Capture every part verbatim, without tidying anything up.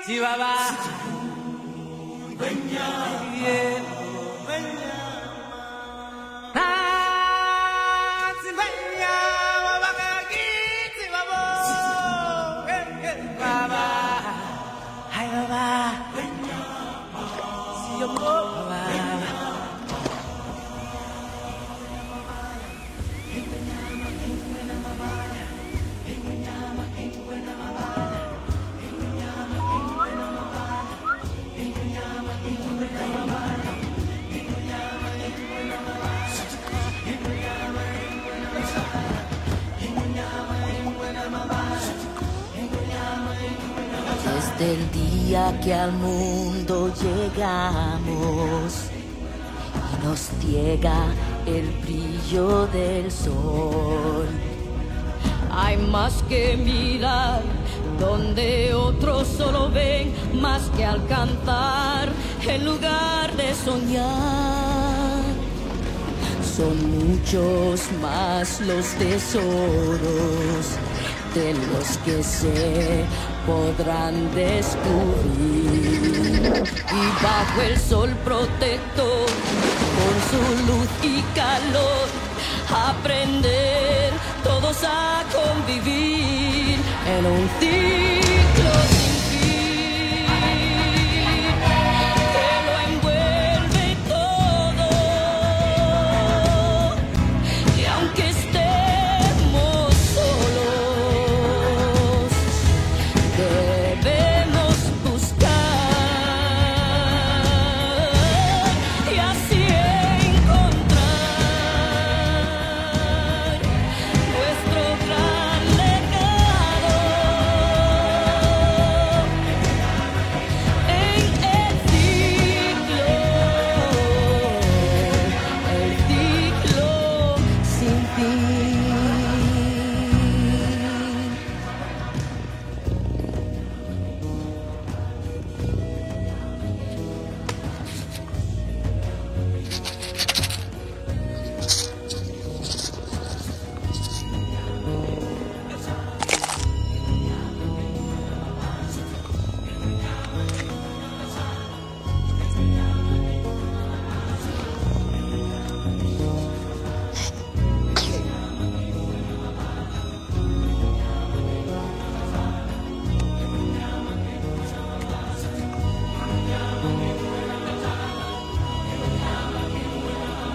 Baba. Yeah. Ah, si Benya, Baba Kagiti, Baba. Baba. Hi, Baba. See you more, Baba. Desde el día que al mundo llegamos y nos ciega el brillo del sol, hay más que mirar donde otros solo ven, más que alcanzar en lugar de soñar. Son muchos más los tesoros de los que se podrán descubrir, y bajo el sol protector, con su luz y calor, aprender todos a convivir en un ciclo sin fin que lo envuelve todo. Y aunque estemos solos, debemos buscar y así encontrar nuestro gran legado en el ciclo, el ciclo sin fin.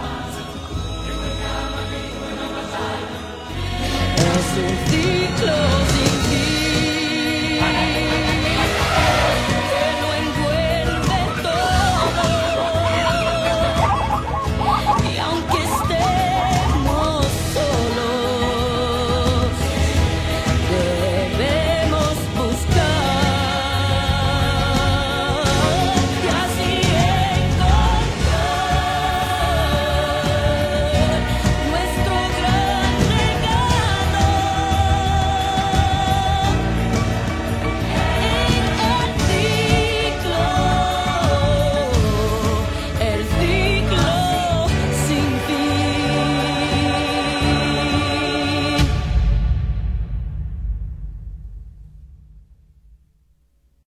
Es un ciclo.